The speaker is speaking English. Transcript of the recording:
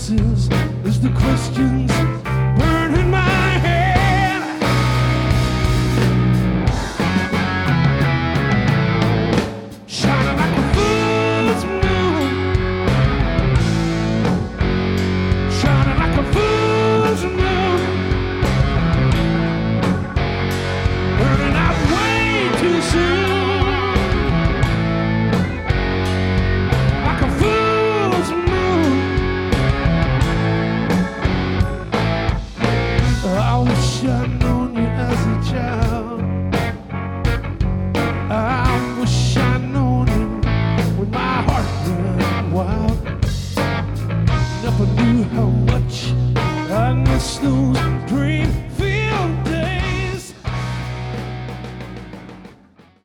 answers as the questions burn in my head. Shining like a fool's moon, shining like a fool's moon, burning out way too soon. Like a fool's moon. I wish I'd known you as a child. I wish I'd known you when my heart ran wild. Never knew how much I missed those dreams.